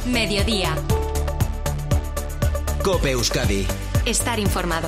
Mediodía. COPE Euskadi. Estar informado.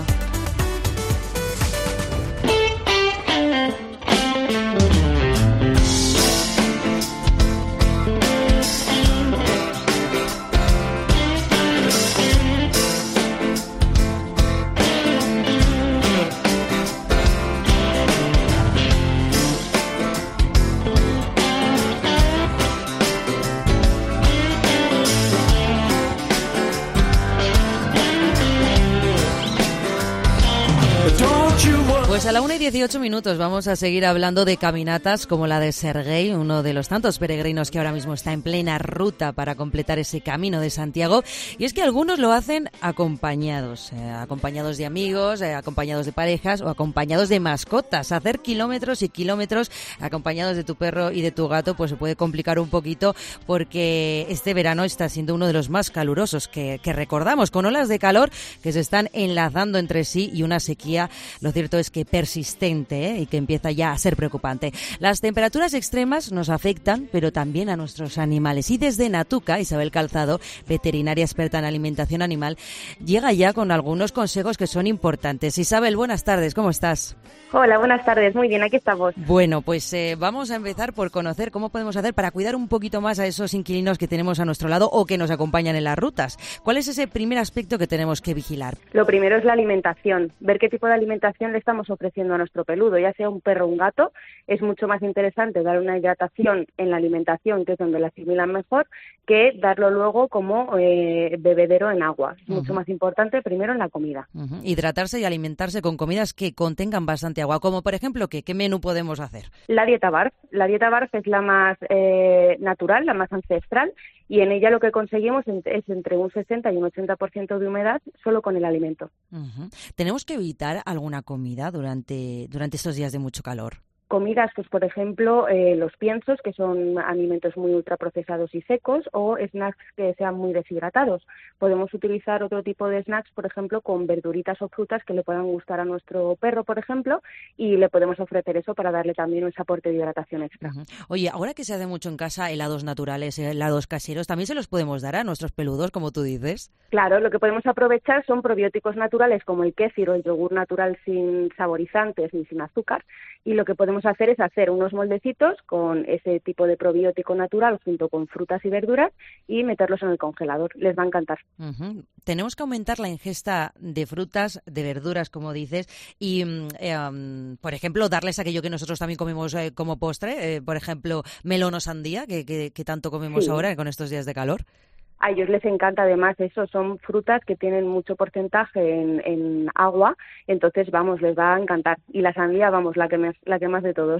Pues a la 1:18 vamos a seguir hablando de caminatas como la de Serguei, uno de los tantos peregrinos que ahora mismo está en plena ruta para completar ese camino de Santiago. Y es que algunos lo hacen acompañados de amigos, acompañados de parejas o acompañados de mascotas. Hacer kilómetros y kilómetros acompañados de tu perro y de tu gato pues se puede complicar un poquito porque este verano está siendo uno de los más calurosos que recordamos, con olas de calor que se están enlazando entre sí y una sequía, lo cierto es que persistente, y que empieza ya a ser preocupante. Las temperaturas extremas nos afectan, pero también a nuestros animales. Y desde Natuca, Isabel Calzado, veterinaria experta en alimentación animal, llega ya con algunos consejos que son importantes. Isabel, buenas tardes, ¿cómo estás? Hola, buenas tardes, muy bien, aquí estamos. Bueno, pues vamos a empezar por conocer cómo podemos hacer para cuidar un poquito más a esos inquilinos que tenemos a nuestro lado o que nos acompañan en las rutas. ¿Cuál es ese primer aspecto que tenemos que vigilar? Lo primero es la alimentación, ver qué tipo de alimentación le estamos ofreciendo a nuestro peludo, ya sea un perro o un gato. Es mucho más interesante dar una hidratación en la alimentación, que es donde la asimilan mejor, que darlo luego como bebedero en agua. Es mucho más importante primero en la comida. Hidratarse y alimentarse con comidas que contengan bastante agua, como por ejemplo, ¿qué menú podemos hacer? La dieta BARF. La dieta BARF es la más natural, la más ancestral, y en ella lo que conseguimos es entre un 60 y un 80% de humedad solo con el alimento. ¿Tenemos que evitar alguna comida durante estos días de mucho calor? Comidas, pues por ejemplo, los piensos, que son alimentos muy ultraprocesados y secos, o snacks que sean muy deshidratados. Podemos utilizar otro tipo de snacks, por ejemplo, con verduritas o frutas que le puedan gustar a nuestro perro, por ejemplo, y le podemos ofrecer eso para darle también un aporte de hidratación extra. Oye, ahora que se hace mucho en casa helados naturales, helados caseros, ¿también se los podemos dar a nuestros peludos, como tú dices? Claro, lo que podemos aprovechar son probióticos naturales como el kéfir o el yogur natural sin saborizantes ni sin azúcar, y lo que podemos hacer es hacer unos moldecitos con ese tipo de probiótico natural junto con frutas y verduras y meterlos en el congelador. Les va a encantar. Tenemos que aumentar la ingesta de frutas, de verduras, como dices, y, por ejemplo, darles aquello que nosotros también comemos como postre, por ejemplo, melón o sandía, que tanto comemos ahora con estos días de calor. A ellos les encanta además eso, son frutas que tienen mucho porcentaje en agua, entonces les va a encantar. Y la sandía, la que más de todos.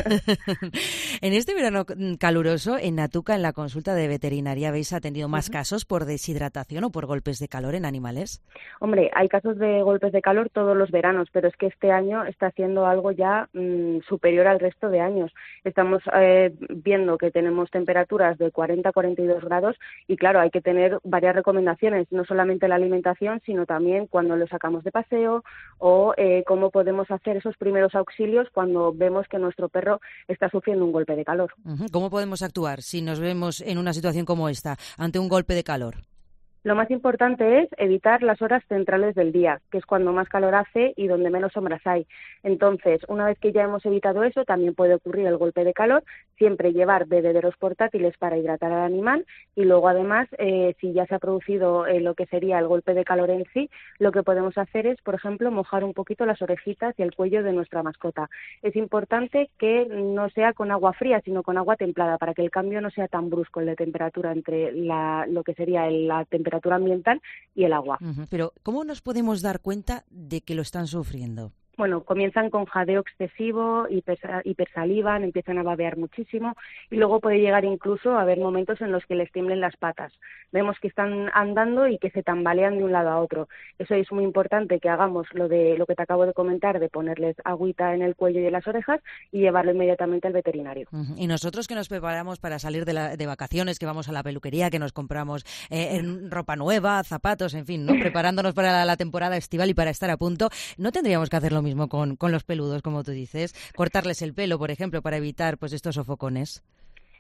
En este verano caluroso, en Natuca, en la consulta de veterinaria, ¿habéis atendido más casos por deshidratación o por golpes de calor en animales? Hombre, hay casos de golpes de calor todos los veranos, pero es que este año está siendo algo ya superior al resto de años. Estamos viendo que tenemos temperaturas de 40 a 42 grados y claro, hay que tener varias recomendaciones, no solamente la alimentación, sino también cuando lo sacamos de paseo o cómo podemos hacer esos primeros auxilios cuando vemos que nuestro perro está sufriendo un golpe de calor. ¿Cómo podemos actuar si nos vemos en una situación como esta, ante un golpe de calor? Lo más importante es evitar las horas centrales del día, que es cuando más calor hace y donde menos sombras hay. Entonces, una vez que ya hemos evitado eso, también puede ocurrir el golpe de calor, siempre llevar bebederos portátiles para hidratar al animal y luego además, si ya se ha producido lo que sería el golpe de calor en sí, lo que podemos hacer es, por ejemplo, mojar un poquito las orejitas y el cuello de nuestra mascota. Es importante que no sea con agua fría, sino con agua templada, para que el cambio no sea tan brusco el de temperatura entre lo que sería la temperatura ambiental y el agua. Pero, ¿cómo nos podemos dar cuenta de que lo están sufriendo? Bueno, comienzan con jadeo excesivo, hipersalivan, empiezan a babear muchísimo y luego puede llegar incluso a haber momentos en los que les tiemblen las patas. Vemos que están andando y que se tambalean de un lado a otro. Eso es muy importante que hagamos lo que te acabo de comentar, de ponerles agüita en el cuello y en las orejas y llevarlo inmediatamente al veterinario. Y nosotros que nos preparamos para salir de vacaciones, que vamos a la peluquería, que nos compramos ropa nueva, zapatos, en fin, ¿no? Preparándonos para la temporada estival y para estar a punto, ¿no tendríamos que hacerlo mismo con los peludos, como tú dices? Cortarles el pelo, por ejemplo, para evitar pues estos sofocones.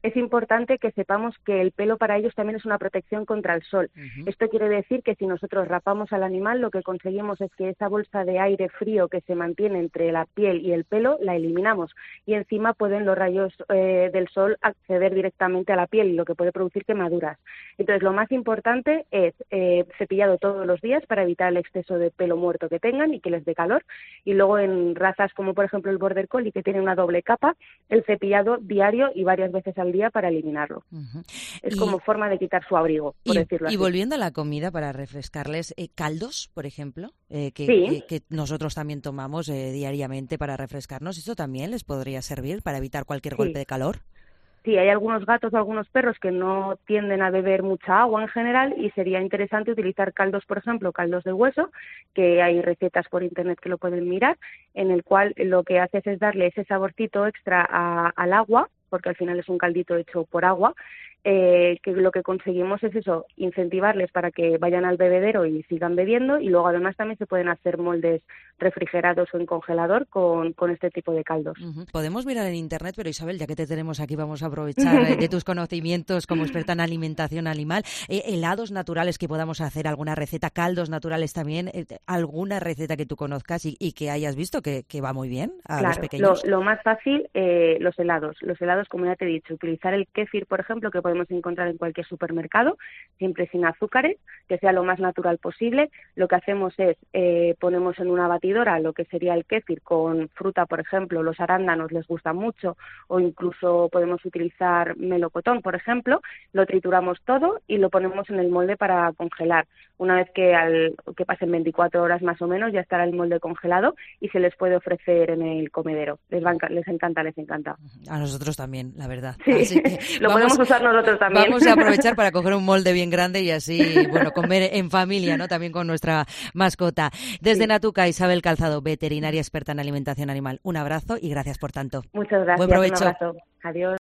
es importante que sepamos que el pelo para ellos también es una protección contra el sol. Esto quiere decir que si nosotros rapamos al animal, lo que conseguimos es que esa bolsa de aire frío que se mantiene entre la piel y el pelo la eliminamos, y encima pueden los rayos del sol acceder directamente a la piel, lo que puede producir quemaduras. Entonces, lo más importante es cepillado todos los días para evitar el exceso de pelo muerto que tengan y que les dé calor, y luego en razas como por ejemplo el Border Collie, que tiene una doble capa, el cepillado diario y varias veces al día para eliminarlo. Es como forma de quitar su abrigo, por decirlo así. Y volviendo a la comida, para refrescarles, caldos, por ejemplo, sí. que nosotros también tomamos diariamente para refrescarnos, ¿eso también les podría servir para evitar cualquier golpe de calor? Sí, hay algunos gatos o algunos perros que no tienden a beber mucha agua en general, y sería interesante utilizar caldos, por ejemplo, caldos de hueso, que hay recetas por internet que lo pueden mirar, en el cual lo que haces es darle ese saborcito extra al agua, porque al final es un caldito hecho por agua, que lo que conseguimos es eso, incentivarles para que vayan al bebedero y sigan bebiendo, y luego además también se pueden hacer moldes refrigerados o en congelador con este tipo de caldos. Podemos mirar en internet, pero Isabel, ya que te tenemos aquí, vamos a aprovechar de tus conocimientos como experta en alimentación animal. Helados naturales que podamos hacer, alguna receta, caldos naturales también, alguna receta que tú conozcas y que hayas visto que va muy bien a los pequeños. Lo más fácil, los helados, como ya te he dicho, utilizar el kéfir, por ejemplo, que podemos encontrar en cualquier supermercado, siempre sin azúcares, que sea lo más natural posible. Lo que hacemos es, ponemos en una batidora lo que sería el kéfir con fruta, por ejemplo, los arándanos les gustan mucho, o incluso podemos utilizar melocotón, por ejemplo, lo trituramos todo y lo ponemos en el molde para congelar. Una vez que pasen 24 horas más o menos, ya estará el molde congelado y se les puede ofrecer en el comedero. Les encanta. A nosotros también, la verdad. Sí, así que lo podemos usar nosotros también. Vamos a aprovechar para coger un molde bien grande y así, comer en familia, ¿no? También con nuestra mascota. Desde Natuca, Isabel Calzado, veterinaria experta en alimentación animal. Un abrazo y gracias por tanto. Muchas gracias. Buen provecho. Un abrazo. Adiós.